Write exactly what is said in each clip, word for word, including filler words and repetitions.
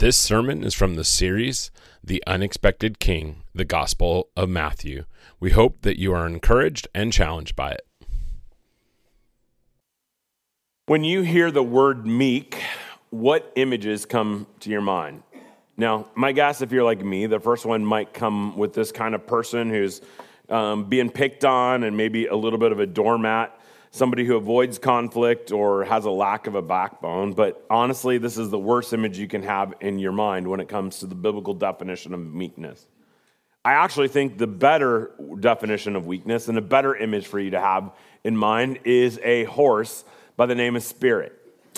This sermon is from the series, The Unexpected King, the Gospel of Matthew. We hope that you are encouraged and challenged by it. When you hear the word meek, what images come to your mind? Now, my guess, if you're like me, the first one might come with this kind of person who's um, being picked on and maybe a little bit of a doormat, somebody who avoids conflict or has a lack of a backbone. But honestly, this is the worst image you can have in your mind when it comes to the biblical definition of meekness. I actually think the better definition of weakness and a better image for you to have in mind is a horse by the name of Spirit.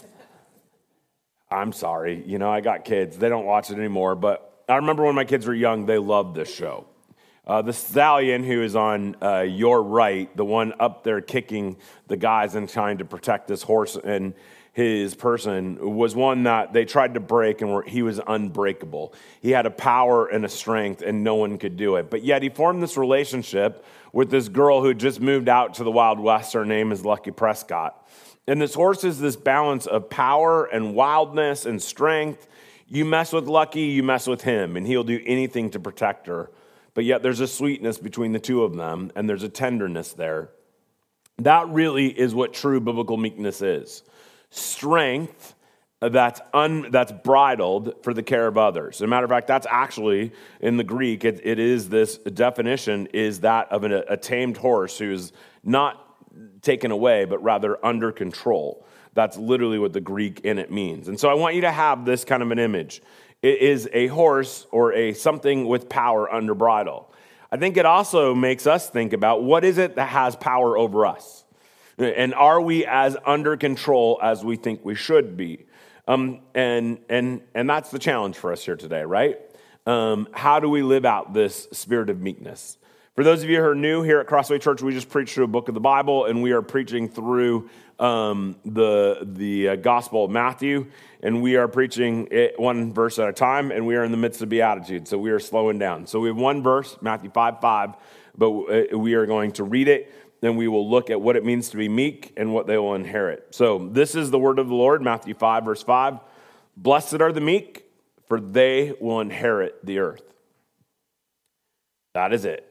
I'm sorry, you know, I got kids. They don't watch it anymore, but I remember when my kids were young, they loved this show. Uh, the stallion who is on uh, your right, the one up there kicking the guys and trying to protect this horse and his person, was one that they tried to break, and were, he was unbreakable. He had a power and a strength, and no one could do it. But yet he formed this relationship with this girl who just moved out to the Wild West. Her name is Lucky Prescott. And this horse is this balance of power and wildness and strength. You mess with Lucky, you mess with him, and he'll do anything to protect her. But yet there's a sweetness between the two of them, and there's a tenderness there. That really is what true biblical meekness is. Strength that's un, that's bridled for the care of others. As a matter of fact, that's actually, in the Greek, it, it is this definition is that of an, a tamed horse who's not taken away, but rather under control. That's literally what the Greek in it means. And so I want you to have this kind of an image. It is a horse or a something with power under bridle. I think it also makes us think about what is it that has power over us? And are we as under control as we think we should be? Um, and and and that's the challenge for us here today, right? Um, how do we live out this spirit of meekness? For those of you who are new here at Crossway Church, we just preached through a book of the Bible, and we are preaching through um, the the uh, Gospel of Matthew, and we are preaching it one verse at a time, and we are in the midst of Beatitudes, so we are slowing down. So we have one verse, Matthew five five, but we are going to read it, then we will look at what it means to be meek and what they will inherit. So this is the word of the Lord, Matthew five, verse five. Blessed are the meek, for they will inherit the earth. That is it.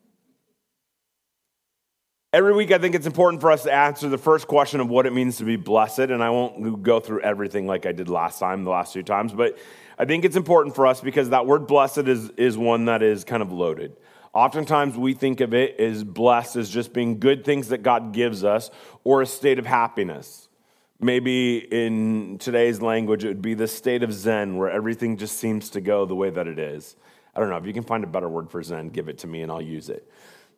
Every week, I think it's important for us to answer the first question of what it means to be blessed, and I won't go through everything like I did last time, the last few times, but I think it's important for us because that word blessed is, is one that is kind of loaded. Oftentimes, we think of it as blessed as just being good things that God gives us or a state of happiness. Maybe in today's language, it would be the state of Zen where everything just seems to go the way that it is. I don't know. If you can find a better word for Zen, give it to me and I'll use it.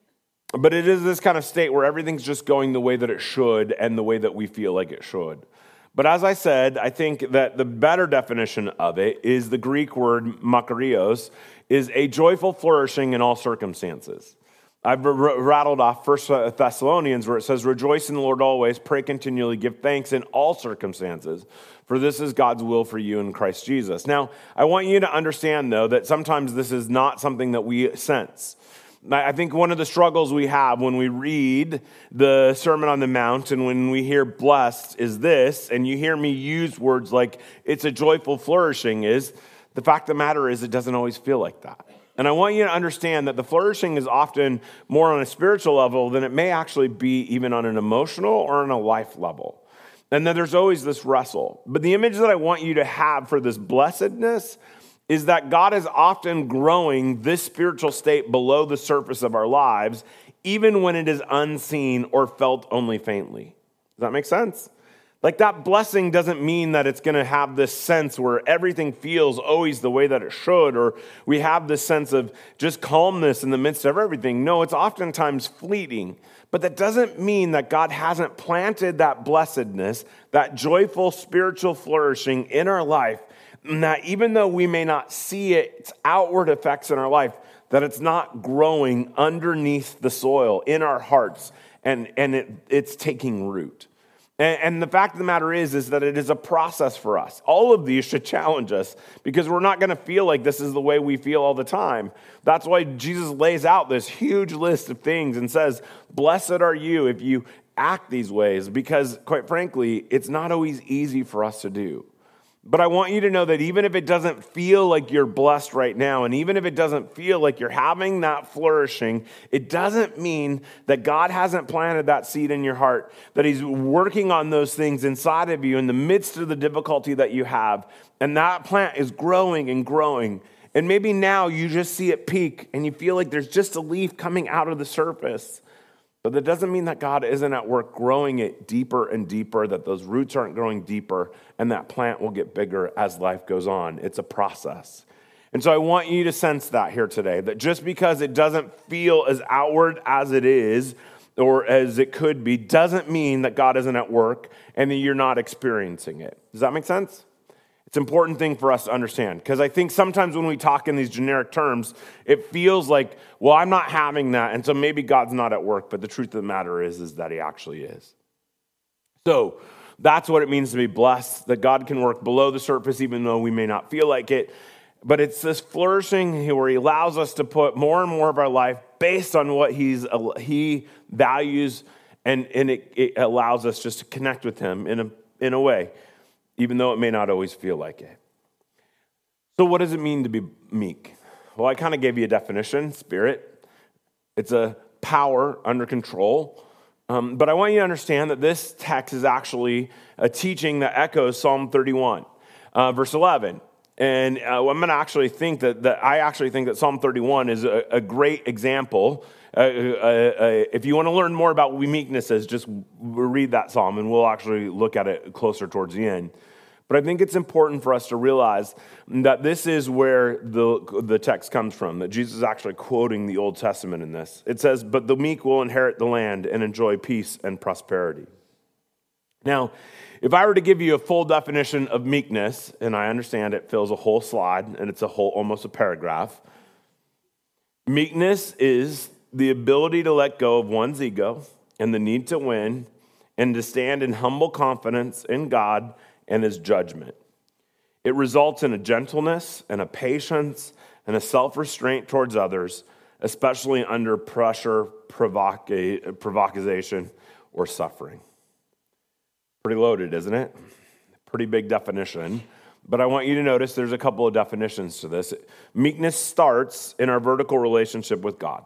But it is this kind of state where everything's just going the way that it should and the way that we feel like it should. But as I said, I think that the better definition of it is the Greek word makarios, is a joyful flourishing in all circumstances. I've r- rattled off First Thessalonians where it says, rejoice in the Lord always, pray continually, give thanks in all circumstances, for this is God's will for you in Christ Jesus. Now, I want you to understand, though, that sometimes this is not something that we sense. I think one of the struggles we have when we read the Sermon on the Mount and when we hear blessed is this, and you hear me use words like it's a joyful flourishing, is the fact of the matter is it doesn't always feel like that. And I want you to understand that the flourishing is often more on a spiritual level than it may actually be even on an emotional or on a life level. And then there's always this wrestle. But the image that I want you to have for this blessedness is that God is often growing this spiritual state below the surface of our lives, even when it is unseen or felt only faintly. Does that make sense? Like that blessing doesn't mean that it's going to have this sense where everything feels always the way that it should, or we have this sense of just calmness in the midst of everything. No, it's oftentimes fleeting. But that doesn't mean that God hasn't planted that blessedness, that joyful spiritual flourishing in our life, and that even though we may not see it, its outward effects in our life, that it's not growing underneath the soil in our hearts, and, and it, it's taking root. And, and the fact of the matter is, is that it is a process for us. All of these should challenge us because we're not going to feel like this is the way we feel all the time. That's why Jesus lays out this huge list of things and says, blessed are you if you act these ways, because quite frankly, it's not always easy for us to do. But I want you to know that even if it doesn't feel like you're blessed right now, and even if it doesn't feel like you're having that flourishing, it doesn't mean that God hasn't planted that seed in your heart, that he's working on those things inside of you in the midst of the difficulty that you have. And that plant is growing and growing. And maybe now you just see it peak and you feel like there's just a leaf coming out of the surface. But that doesn't mean that God isn't at work growing it deeper and deeper, that those roots aren't growing deeper, and that plant will get bigger as life goes on. It's a process. And so I want you to sense that here today, that just because it doesn't feel as outward as it is or as it could be, doesn't mean that God isn't at work and that you're not experiencing it. Does that make sense? It's an important thing for us to understand, because I think sometimes when we talk in these generic terms, it feels like, well, I'm not having that, and so maybe God's not at work, but the truth of the matter is, is that he actually is. So that's what it means to be blessed, that God can work below the surface even though we may not feel like it, but it's this flourishing where he allows us to put more and more of our life based on what he's he values, and, and it, it allows us just to connect with him in a in a way, even though it may not always feel like it. So what does it mean to be meek? Well, I kind of gave you a definition, spirit. It's a power under control. Um, but I want you to understand that this text is actually a teaching that echoes Psalm thirty-one, uh, verse eleven. And uh, I'm going to actually think that, that I actually think that Psalm thirty-one is a, a great example. Uh, uh, uh, if you want to learn more about what meekness is, just read that psalm, and we'll actually look at it closer towards the end. But I think it's important for us to realize that this is where the, the text comes from, that Jesus is actually quoting the Old Testament in this. It says, "But the meek will inherit the land and enjoy peace and prosperity." Now, if I were to give you a full definition of meekness, and I understand it fills a whole slide, and it's a whole, almost a paragraph, meekness is the ability to let go of one's ego and the need to win and to stand in humble confidence in God and his judgment. It results in a gentleness and a patience and a self-restraint towards others, especially under pressure, provoca- provocation, or suffering. Pretty loaded, isn't it? Pretty big definition. But I want you to notice there's a couple of definitions to this. Meekness starts in our vertical relationship with God.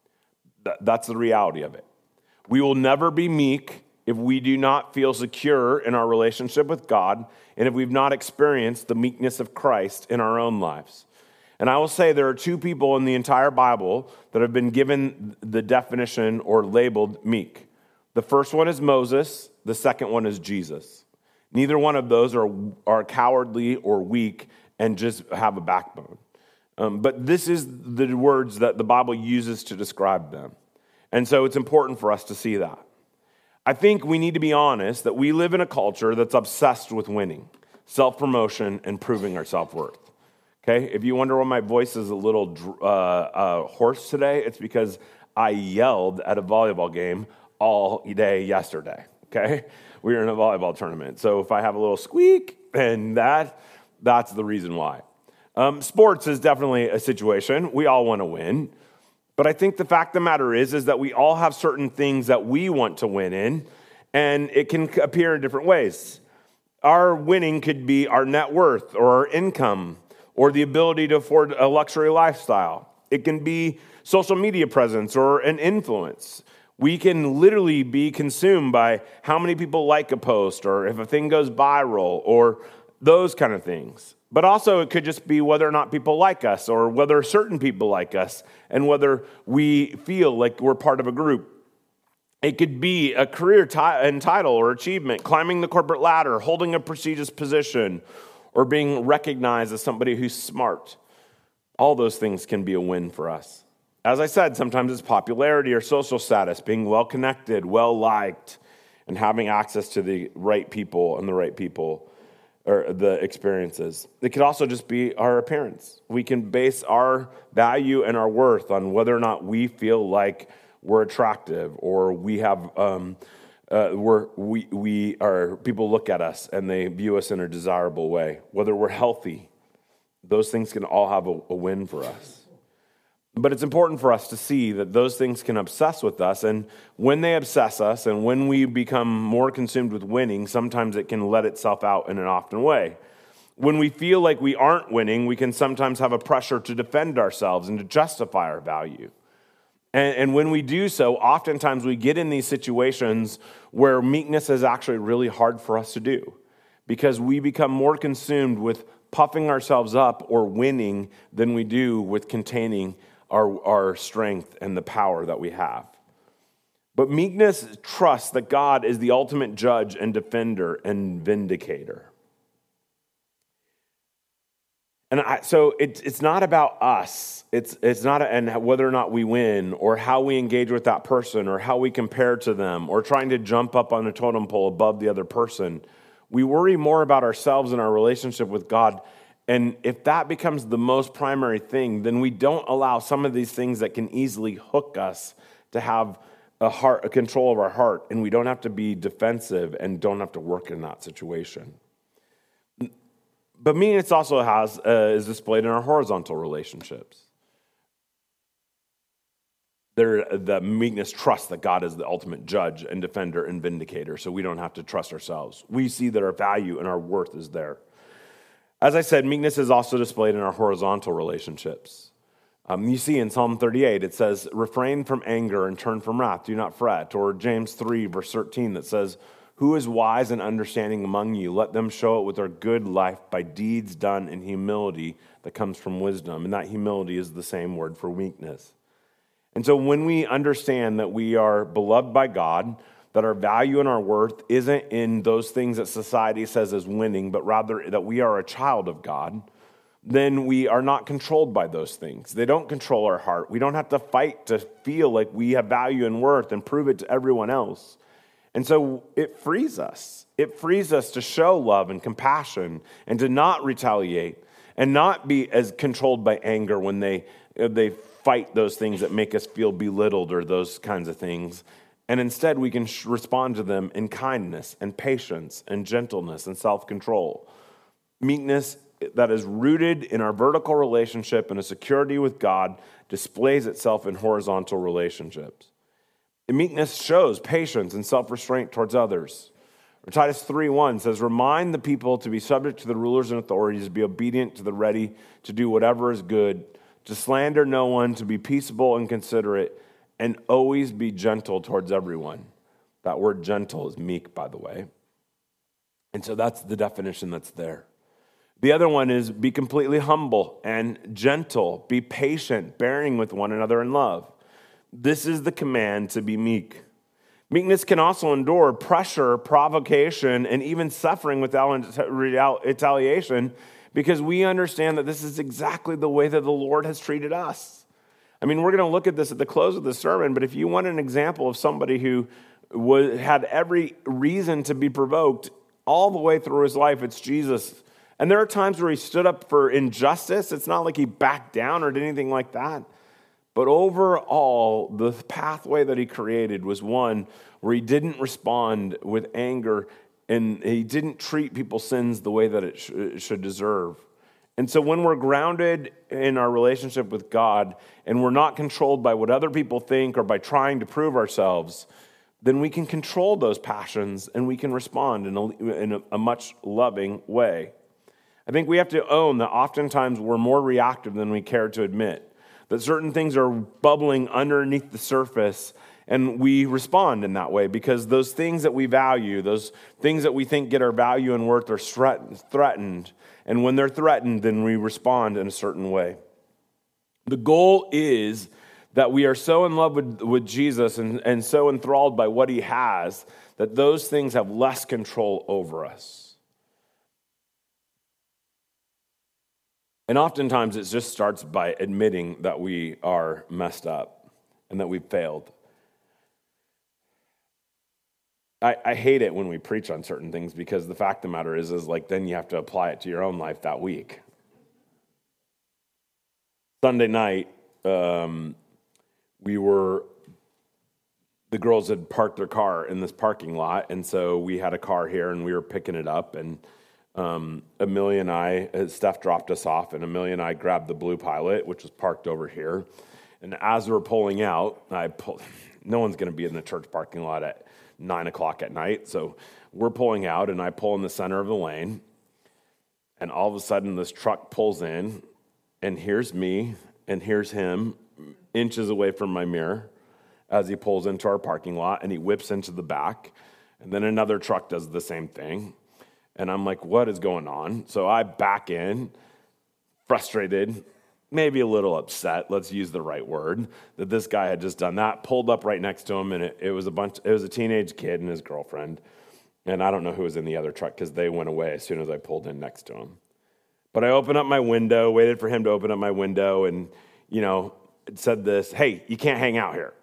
That's the reality of it. We will never be meek if we do not feel secure in our relationship with God, and if we've not experienced the meekness of Christ in our own lives. And I will say there are two people in the entire Bible that have been given the definition or labeled meek. The first one is Moses. The second one is Jesus. Neither one of those are, are cowardly or weak and just have a backbone. Um, but this is the words that the Bible uses to describe them. And so it's important for us to see that. I think we need to be honest that we live in a culture that's obsessed with winning, self-promotion, and proving our self-worth. Okay? If you wonder why my voice is a little uh, uh, hoarse today, it's because I yelled at a volleyball game all day yesterday. Okay? We were in a volleyball tournament. So if I have a little squeak, and that, that's the reason why. Um, sports is definitely a situation. We all want to win. But I think the fact of the matter is, is that we all have certain things that we want to win in, and it can appear in different ways. Our winning could be our net worth or our income or the ability to afford a luxury lifestyle. It can be social media presence or an influence. We can literally be consumed by how many people like a post or if a thing goes viral or those kind of things. But also it could just be whether or not people like us or whether certain people like us and whether we feel like we're part of a group. It could be a career t- and title or achievement, climbing the corporate ladder, holding a prestigious position, or being recognized as somebody who's smart. All those things can be a win for us. As I said, sometimes it's popularity or social status, being well-connected, well-liked, and having access to the right people and the right people or the experiences. It could also just be our appearance. We can base our value and our worth on whether or not we feel like we're attractive or we have, um, uh, we're, we, we are, people look at us and they view us in a desirable way. Whether we're healthy, those things can all have a, a win for us. But it's important for us to see that those things can obsess with us, and when they obsess us and when we become more consumed with winning, sometimes it can let itself out in an often way. When we feel like we aren't winning, we can sometimes have a pressure to defend ourselves and to justify our value. And, and when we do so, oftentimes we get in these situations where meekness is actually really hard for us to do because we become more consumed with puffing ourselves up or winning than we do with containing our, our strength and the power that we have. But meekness trusts that God is the ultimate judge and defender and vindicator. And I, so it, it's not about us. It's it's not a, and whether or not we win or how we engage with that person or how we compare to them or trying to jump up on a totem pole above the other person. We worry more about ourselves and our relationship with God. And if that becomes the most primary thing, then we don't allow some of these things that can easily hook us to have a heart, a control of our heart, and we don't have to be defensive and don't have to work in that situation. But meekness also has uh, is displayed in our horizontal relationships. There, the meekness trusts that God is the ultimate judge and defender and vindicator, so we don't have to trust ourselves. We see that our value and our worth is there. As I said, meekness is also displayed in our horizontal relationships. Um, you see in Psalm thirty-eight, it says, refrain from anger and turn from wrath, do not fret. Or James three, verse thirteen, that says, who is wise and understanding among you? Let them show it with their good life by deeds done in humility that comes from wisdom. And that humility is the same word for weakness. And so when we understand that we are beloved by God, that our value and our worth isn't in those things that society says is winning, but rather that we are a child of God, then we are not controlled by those things. They don't control our heart. We don't have to fight to feel like we have value and worth and prove it to everyone else. And so it frees us. It frees us to show love and compassion and to not retaliate and not be as controlled by anger when they, they fight those things that make us feel belittled or those kinds of things. And instead we can respond to them in kindness and patience and gentleness and self-control. Meekness that is rooted in our vertical relationship and a security with God displays itself in horizontal relationships. Meekness shows patience and self-restraint towards others. Or Titus three one says, remind the people to be subject to the rulers and authorities, to be obedient to the ready, to do whatever is good, to slander no one, to be peaceable and considerate, and always be gentle towards everyone. That word gentle is meek, by the way. And so that's the definition that's there. The other one is be completely humble and gentle, be patient, bearing with one another in love. This is the command to be meek. Meekness can also endure pressure, provocation, and even suffering without retaliation because we understand that this is exactly the way that the Lord has treated us. I mean, we're going to look at this at the close of the sermon, but if you want an example of somebody who was, had every reason to be provoked all the way through his life, it's Jesus. And there are times where he stood up for injustice. It's not like he backed down or did anything like that. But overall, the pathway that he created was one where he didn't respond with anger and he didn't treat people's sins the way that it, sh- it should deserve. And so when we're grounded in our relationship with God and we're not controlled by what other people think or by trying to prove ourselves, then we can control those passions and we can respond in a, in a, a much loving way. I think we have to own that oftentimes we're more reactive than we care to admit. That certain things are bubbling underneath the surface, and we respond in that way because those things that we value, those things that we think get our value and worth are threatened. And when they're threatened, then we respond in a certain way. The goal is that we are so in love with, with Jesus and, and so enthralled by what he has that those things have less control over us. And oftentimes it just starts by admitting that we are messed up and that we've failed. I, I hate it when we preach on certain things because the fact of the matter is, is like then you have to apply it to your own life that week. Sunday night, um, we were, the girls had parked their car in this parking lot, and so we had a car here and we were picking it up, and Um, Amelia and I, Steph dropped us off, and Amelia and I grabbed the Blue Pilot, which was parked over here. And as we were pulling out, I pulled, no one's going to be in the church parking lot at nine o'clock at night. So we're pulling out, and I pull in the center of the lane. And all of a sudden, this truck pulls in, and here's me, and here's him, inches away from my mirror as he pulls into our parking lot, and he whips into the back. And then another truck does the same thing. And I'm like, what is going on? So I back in, frustrated, maybe a little upset, let's use the right word, that this guy had just done that, pulled up right next to him, and it, it was a bunch, it was a teenage kid and his girlfriend. And I don't know who was in the other truck because they went away as soon as I pulled in next to him. But I opened up my window, waited for him to open up my window, and, you know, it said this, hey, you can't hang out here.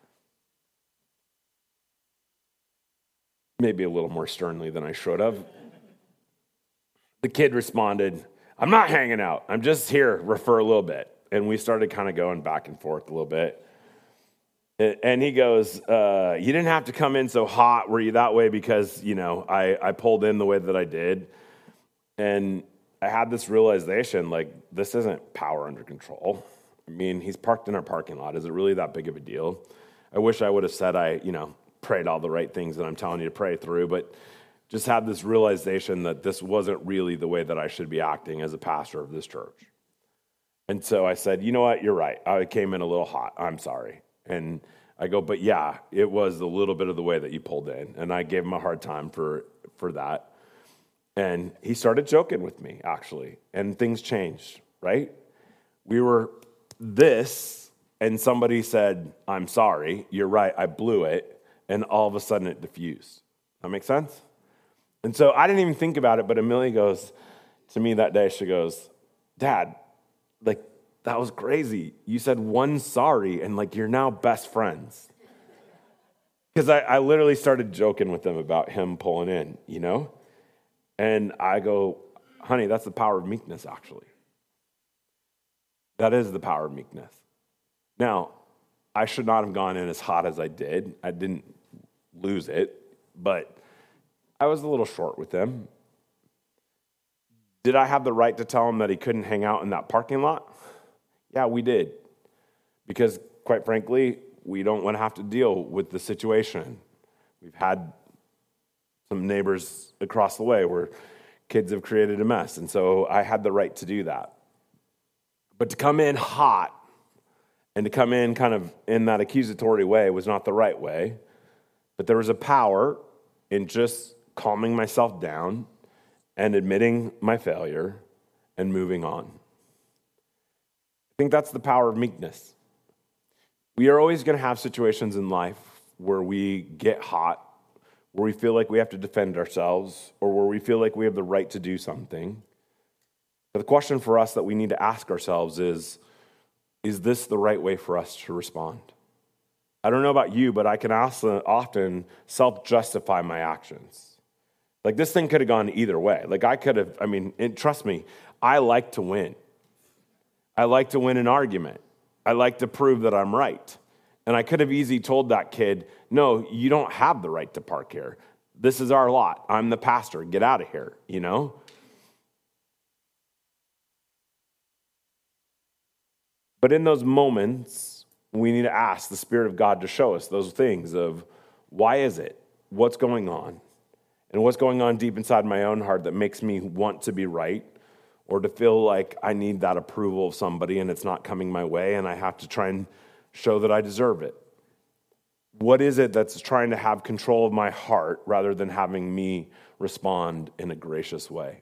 Maybe a little more sternly than I should have. The kid responded, I'm not hanging out. I'm just here for a little bit. And we started kind of going back and forth a little bit. And he goes, uh, you didn't have to come in so hot. Were you that way because, you know, I, I pulled in the way that I did? And I had this realization, like, this isn't power under control. I mean, he's parked in our parking lot. Is it really that big of a deal? I wish I would have said I, you know, prayed all the right things that I'm telling you to pray through, but just had this realization that this wasn't really the way that I should be acting as a pastor of this church. And so I said, you know what, you're right. I came in a little hot. I'm sorry. And I go, but yeah, it was a little bit of the way that you pulled in. And I gave him a hard time for, for that. And he started joking with me, actually. And things changed, right? We were this, and somebody said, I'm sorry. You're right. I blew it. And all of a sudden it diffused. That make sense? And so I didn't even think about it, but Amelia goes to me that day, she goes, Dad, like, that was crazy. You said one sorry, and like you're now best friends. Because I, I literally started joking with him about him pulling in, you know? And I go, honey, that's the power of meekness, actually. That is the power of meekness. Now, I should not have gone in as hot as I did. I didn't lose it, but I was a little short with him. Did I have the right to tell him that he couldn't hang out in that parking lot? Yeah, we did. Because, quite frankly, we don't want to have to deal with the situation. We've had some neighbors across the way where kids have created a mess, and so I had the right to do that. But to come in hot and to come in kind of in that accusatory way was not the right way. But there was a power in just calming myself down and admitting my failure and moving on. I think that's the power of meekness. We are always going to have situations in life where we get hot, where we feel like we have to defend ourselves, or where we feel like we have the right to do something. But the question for us that we need to ask ourselves is, is this the right way for us to respond? I don't know about you, but I can also often self-justify my actions. Like, this thing could have gone either way. Like, I could have, I mean, and trust me, I like to win. I like to win an argument. I like to prove that I'm right. And I could have easily told that kid, no, you don't have the right to park here. This is our lot. I'm the pastor. Get out of here, you know? But in those moments, we need to ask the Spirit of God to show us those things of why is it? What's going on? And what's going on deep inside my own heart that makes me want to be right or to feel like I need that approval of somebody and it's not coming my way and I have to try and show that I deserve it? What is it that's trying to have control of my heart rather than having me respond in a gracious way?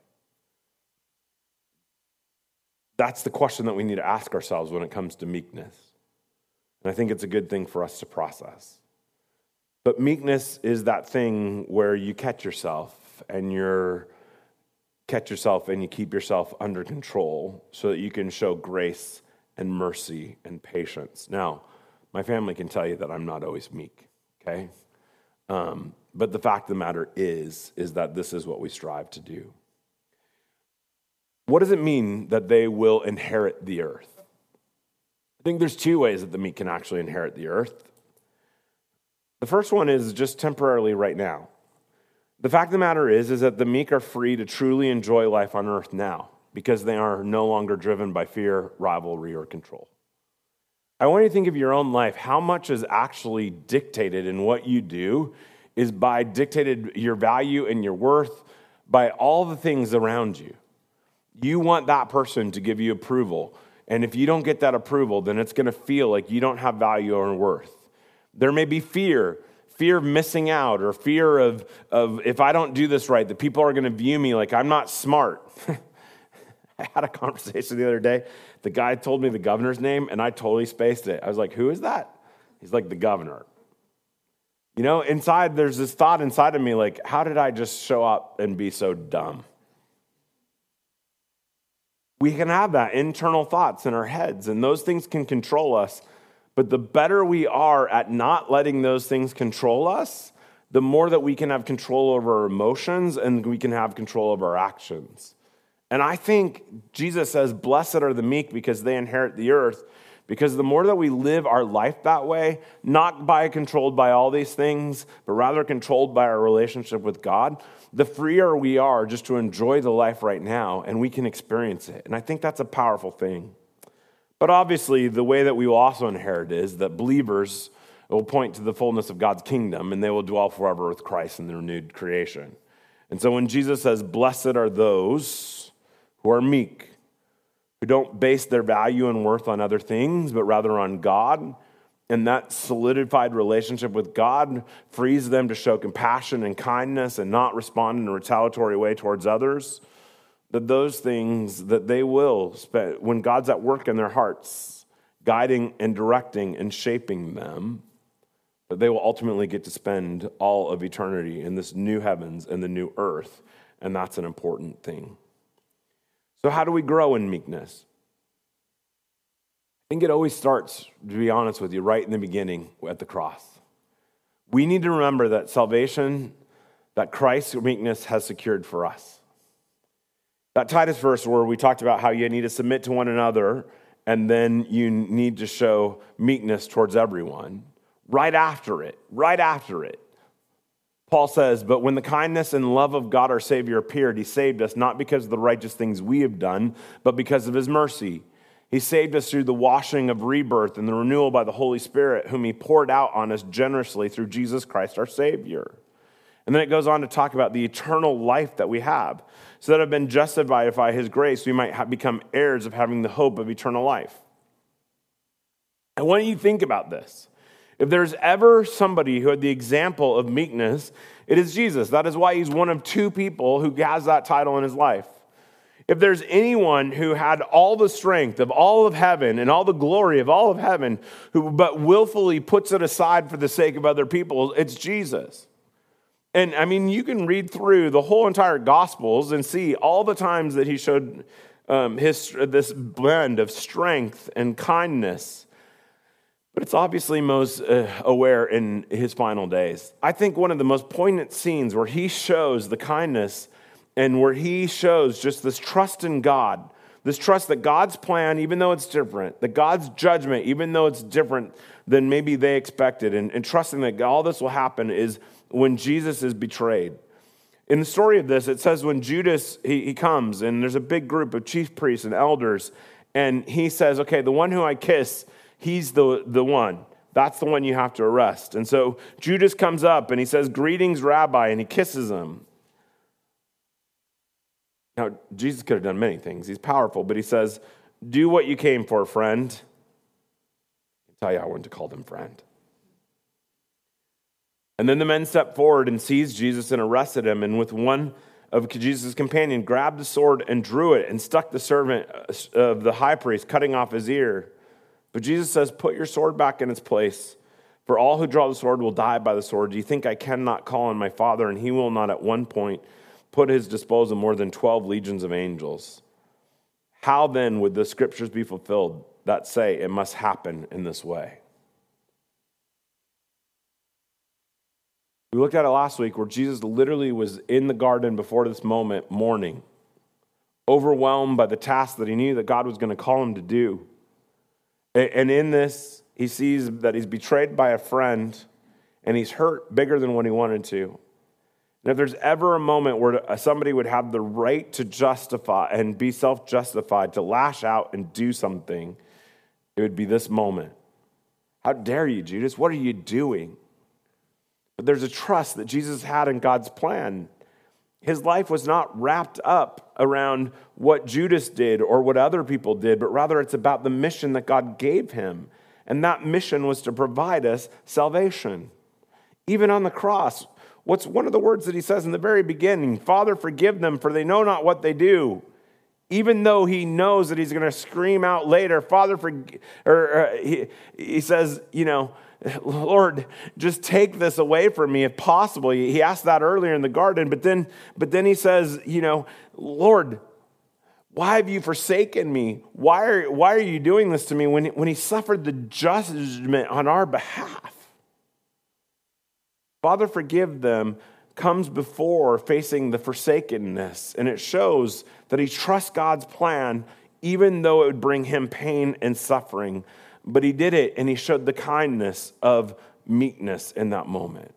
That's the question that we need to ask ourselves when it comes to meekness. And I think it's a good thing for us to process. But meekness is that thing where you catch yourself and you're catch yourself and you keep yourself under control so that you can show grace and mercy and patience. Now, my family can tell you that I'm not always meek, okay? Um, but the fact of the matter is, is that this is what we strive to do. What does it mean that they will inherit the earth? I think there's two ways that the meek can actually inherit the earth. The first one is just temporarily right now. The fact of the matter is, is that the meek are free to truly enjoy life on earth now because they are no longer driven by fear, rivalry, or control. I want you to think of your own life. How much is actually dictated in what you do is by dictated your value and your worth by all the things around you. You want that person to give you approval. And if you don't get that approval, then it's going to feel like you don't have value or worth. There may be fear, fear of missing out, or fear of, of if I don't do this right, the people are going to view me like I'm not smart. I had a conversation the other day. The guy told me the governor's name, and I totally spaced it. I was like, who is that? He's like, the governor. You know, inside, there's this thought inside of me like, how did I just show up and be so dumb? We can have that internal thoughts in our heads, and those things can control us. But the better we are at not letting those things control us, the more that we can have control over our emotions and we can have control over our actions. And I think Jesus says, blessed are the meek because they inherit the earth. Because the more that we live our life that way, not by controlled by all these things, but rather controlled by our relationship with God, the freer we are just to enjoy the life right now, and we can experience it. And I think that's a powerful thing. But obviously, the way that we will also inherit is that believers will point to the fullness of God's kingdom, and they will dwell forever with Christ in the renewed creation. And so when Jesus says, blessed are those who are meek, who don't base their value and worth on other things, but rather on God, and that solidified relationship with God frees them to show compassion and kindness and not respond in a retaliatory way towards others, that those things that they will spend, when God's at work in their hearts, guiding and directing and shaping them, that they will ultimately get to spend all of eternity in this new heavens and the new earth, and that's an important thing. So how do we grow in meekness? I think it always starts, to be honest with you, right in the beginning at the cross. We need to remember that salvation, that Christ's meekness has secured for us. That Titus verse where we talked about how you need to submit to one another and then you need to show meekness towards everyone. Right after it, right after it, Paul says, but when the kindness and love of God our Savior appeared, he saved us not because of the righteous things we have done, but because of his mercy. He saved us through the washing of rebirth and the renewal by the Holy Spirit, whom he poured out on us generously through Jesus Christ our Savior. And then it goes on to talk about the eternal life that we have, so that have been justified by his grace, we might have become heirs of having the hope of eternal life. And when you think about this, if there's ever somebody who had the example of meekness, it is Jesus. That is why he's one of two people who has that title in his life. If there's anyone who had all the strength of all of heaven and all the glory of all of heaven, who but willfully puts it aside for the sake of other people, it's Jesus. And I mean, you can read through the whole entire Gospels and see all the times that he showed um, his this blend of strength and kindness. But it's obviously most uh, aware in his final days. I think one of the most poignant scenes where he shows the kindness and where he shows just this trust in God, this trust that God's plan, even though it's different, that God's judgment, even though it's different than maybe they expected, and, and trusting that all this will happen is when Jesus is betrayed. In the story of this, it says when Judas, he, he comes, and there's a big group of chief priests and elders, and he says, okay, the one who I kiss, he's the, the one. That's the one you have to arrest. And so Judas comes up and he says, greetings, Rabbi, and he kisses him. Now, Jesus could have done many things. He's powerful, but he says, do what you came for, friend. I tell you, I wouldn't have called him friend. And then the men stepped forward and seized Jesus and arrested him, and with one of Jesus' companions grabbed the sword and drew it and stuck the servant of the high priest, cutting off his ear. But Jesus says, put your sword back in its place, for all who draw the sword will die by the sword. Do you think I cannot call on my Father, and he will not at one point put at his disposal more than twelve legions of angels? How then would the scriptures be fulfilled that say it must happen in this way? We looked at it last week where Jesus literally was in the garden before this moment, mourning, overwhelmed by the task that he knew that God was going to call him to do. And in this, he sees that he's betrayed by a friend, and he's hurt bigger than what he wanted to. And if there's ever a moment where somebody would have the right to justify and be self-justified, to lash out and do something, it would be this moment. How dare you, Judas? What are you doing? But there's a trust that Jesus had in God's plan. His life was not wrapped up around what Judas did or what other people did, but rather it's about the mission that God gave him. And that mission was to provide us salvation. Even on the cross, what's one of the words that he says in the very beginning? Father, forgive them, for they know not what they do. Even though he knows that he's going to scream out later, Father, forgive, or uh, he, he says, you know, Lord, just take this away from me if possible. He asked that earlier in the garden, but then, but then he says, you know, Lord, why have you forsaken me? Why are, why are you doing this to me when, when he suffered the judgment on our behalf? Father, forgive them comes before facing the forsakenness, and it shows that he trusts God's plan even though it would bring him pain and suffering. But he did it, and he showed the kindness of meekness in that moment.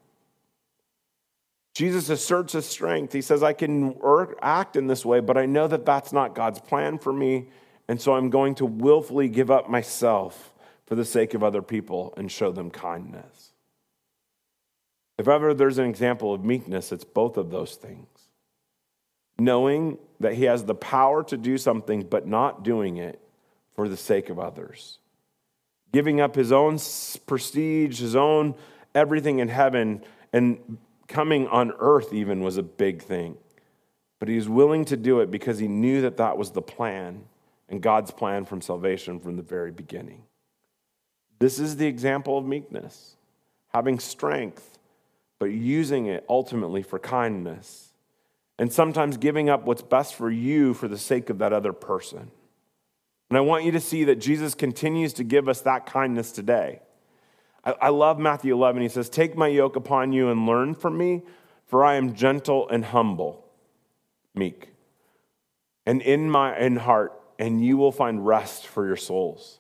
Jesus asserts his strength. He says, I can act in this way, but I know that that's not God's plan for me, and so I'm going to willfully give up myself for the sake of other people and show them kindness. If ever there's an example of meekness, it's both of those things. Knowing that he has the power to do something, but not doing it for the sake of others. Giving up his own prestige, his own everything in heaven, and coming on earth even was a big thing. But he was willing to do it because he knew that that was the plan, and God's plan from salvation from the very beginning. This is the example of meekness. Having strength, but using it ultimately for kindness. And sometimes giving up what's best for you for the sake of that other person. And I want you to see that Jesus continues to give us that kindness today. I, I love Matthew eleven. He says, take my yoke upon you and learn from me, for I am gentle and humble, meek, and in my in heart, and you will find rest for your souls.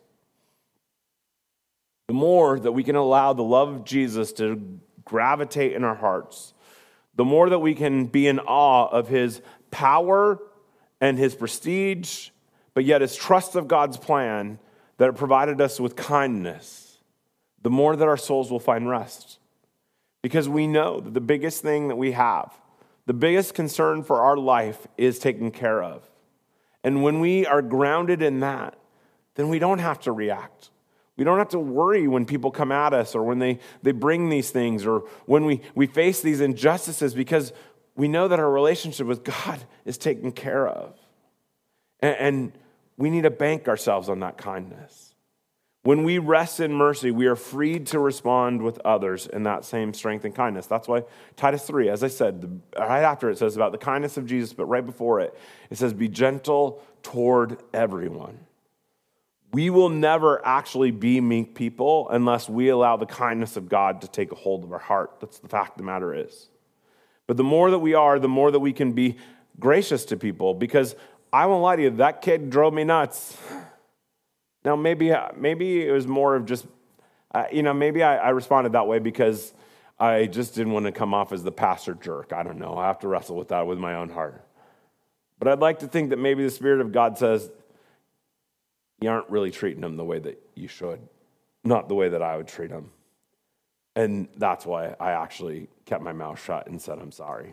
The more that we can allow the love of Jesus to gravitate in our hearts, the more that we can be in awe of his power and his prestige, but yet his trust of God's plan that it provided us with kindness, the more that our souls will find rest. Because we know that the biggest thing that we have, the biggest concern for our life is taken care of. And when we are grounded in that, then we don't have to react. We don't have to worry when people come at us or when they, they bring these things or when we, we face these injustices, because we know that our relationship with God is taken care of. And, and we need to bank ourselves on that kindness. When we rest in mercy, we are freed to respond with others in that same strength and kindness. That's why Titus three, as I said, the, right after it says about the kindness of Jesus, but right before it, it says, be gentle toward everyone. We will never actually be meek people unless we allow the kindness of God to take a hold of our heart. That's the fact of the matter is. But the more that we are, the more that we can be gracious to people, because I won't lie to you, that kid drove me nuts. Now, maybe maybe it was more of just, uh, you know, maybe I, I responded that way because I just didn't want to come off as the pastor jerk. I don't know. I have to wrestle with that with my own heart. But I'd like to think that maybe the Spirit of God says, you aren't really treating them the way that you should, not the way that I would treat them. And that's why I actually kept my mouth shut and said, I'm sorry.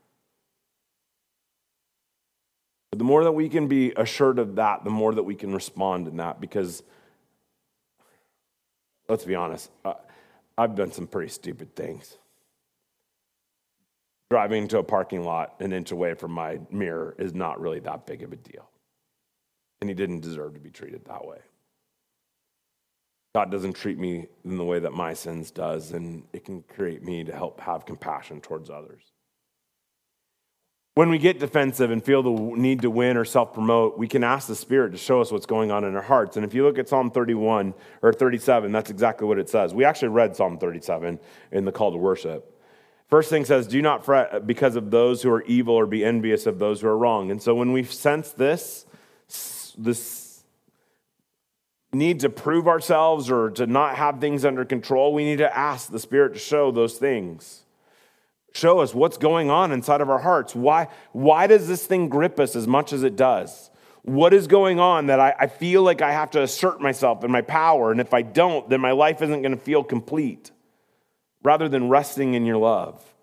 But the more that we can be assured of that, the more that we can respond in that, because let's be honest, I've done some pretty stupid things. Driving into a parking lot an inch away from my mirror is not really that big of a deal. And he didn't deserve to be treated that way. God doesn't treat me in the way that my sins does, and it can create me to help have compassion towards others. When we get defensive and feel the need to win or self-promote, we can ask the Spirit to show us what's going on in our hearts. And if you look at Psalm thirty-one or thirty-seven, that's exactly what it says. We actually read Psalm thirty-seven in the call to worship. First thing says, do not fret because of those who are evil or be envious of those who are wrong. And so when we sense this, this need to prove ourselves or to not have things under control, we need to ask the Spirit to show those things. Show us what's going on inside of our hearts. Why, why does this thing grip us as much as it does? What is going on that I, I feel like I have to assert myself and my power, and if I don't, then my life isn't going to feel complete, rather than resting in your love?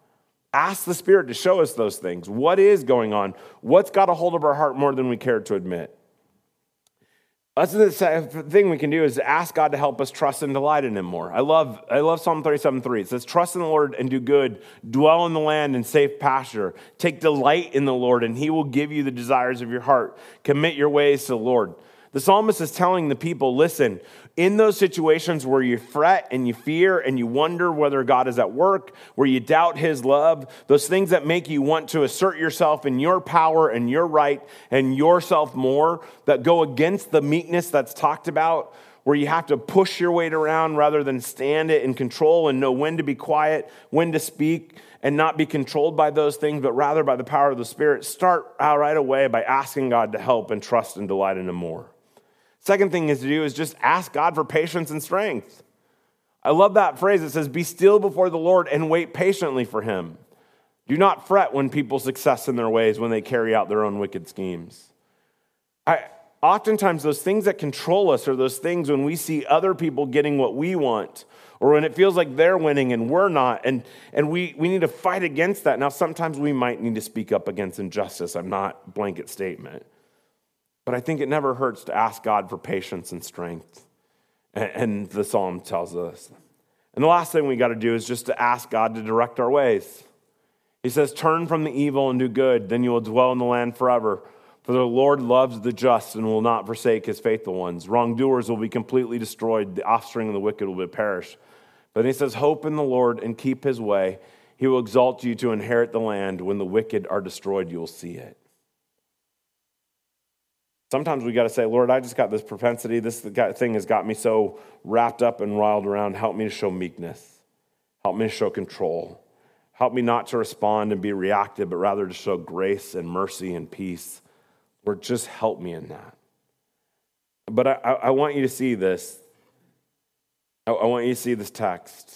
Ask the Spirit to show us those things. What is going on? What's got a hold of our heart more than we care to admit? That's the thing we can do is ask God to help us trust and delight in him more. I love I love Psalm thirty-seven three. It says, trust in the Lord and do good. Dwell in the land in safe pasture. Take delight in the Lord, and he will give you the desires of your heart. Commit your ways to the Lord. The psalmist is telling the people, listen, in those situations where you fret and you fear and you wonder whether God is at work, where you doubt his love, those things that make you want to assert yourself in your power and your right and yourself more, that go against the meekness that's talked about, where you have to push your weight around rather than stand it in control and know when to be quiet, when to speak, and not be controlled by those things, but rather by the power of the Spirit. Start out right away by asking God to help and trust and delight in him more. Second thing is to do is just ask God for patience and strength. I love that phrase. It says, be still before the Lord and wait patiently for him. Do not fret when people success in their ways, when they carry out their own wicked schemes. I, oftentimes those things that control us are those things when we see other people getting what we want, or when it feels like they're winning and we're not, and, and we, we need to fight against that. Now, sometimes we might need to speak up against injustice. I'm not blanket statement. But I think it never hurts to ask God for patience and strength. And the psalm tells us. And the last thing we got to do is just to ask God to direct our ways. He says, turn from the evil and do good, then you will dwell in the land forever. For the Lord loves the just and will not forsake his faithful ones. Wrongdoers will be completely destroyed. The offspring of the wicked will perish. But he says, hope in the Lord and keep his way. He will exalt you to inherit the land. When the wicked are destroyed, you will see it. Sometimes we got to say, Lord, I just got this propensity. This thing has got me so wrapped up and riled around. Help me to show meekness. Help me to show control. Help me not to respond and be reactive, but rather to show grace and mercy and peace. Lord, just help me in that. But I, I want you to see this. I, I want you to see this text.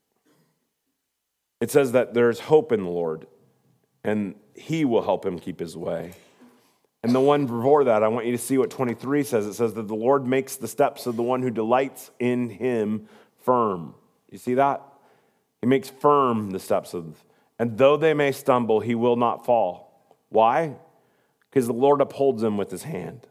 It says that there's hope in the Lord, and he will help him keep his way. And the one before that, I want you to see what twenty-three says. It says that the Lord makes the steps of the one who delights in him firm. You see that? He makes firm the steps of, and though they may stumble, he will not fall. Why? Because the Lord upholds them with his hand.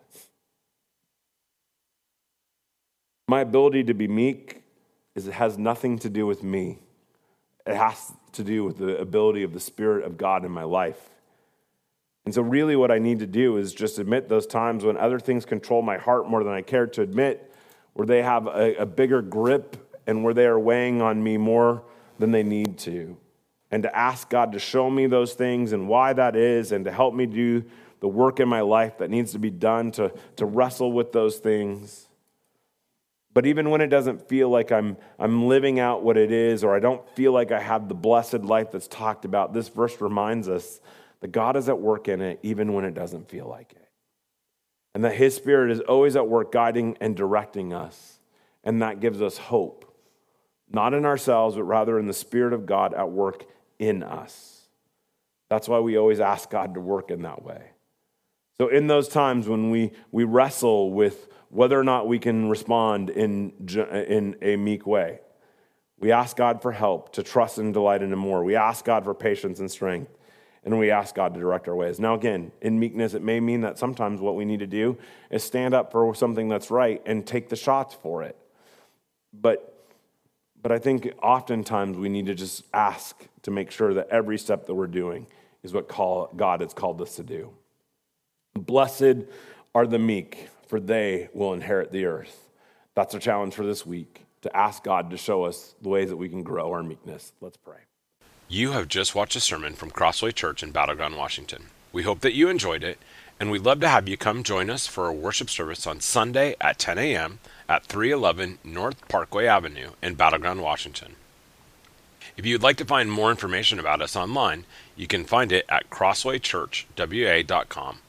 My ability to be meek is, it has nothing to do with me. It has to do with the ability of the Spirit of God in my life. And so really what I need to do is just admit those times when other things control my heart more than I care to admit, where they have a, a bigger grip and where they are weighing on me more than they need to. And to ask God to show me those things and why that is, and to help me do the work in my life that needs to be done to, to wrestle with those things. But even when it doesn't feel like I'm, I'm living out what it is, or I don't feel like I have the blessed life that's talked about, this verse reminds us that God is at work in it even when it doesn't feel like it. And that his Spirit is always at work guiding and directing us. And that gives us hope. Not in ourselves, but rather in the Spirit of God at work in us. That's why we always ask God to work in that way. So in those times when we, we wrestle with whether or not we can respond in, in a meek way, we ask God for help to trust and delight in him more. We ask God for patience and strength. And we ask God to direct our ways. Now again, in meekness, it may mean that sometimes what we need to do is stand up for something that's right and take the shots for it. But, but I think oftentimes we need to just ask to make sure that every step that we're doing is what call, God has called us to do. Blessed are the meek, for they will inherit the earth. That's our challenge for this week, to ask God to show us the ways that we can grow our meekness. Let's pray. You have just watched a sermon from Crossway Church in Battleground, Washington. We hope that you enjoyed it, and we'd love to have you come join us for a worship service on Sunday at ten a.m. at three eleven North Parkway Avenue in Battleground, Washington. If you'd like to find more information about us online, you can find it at crossway church w a dot com.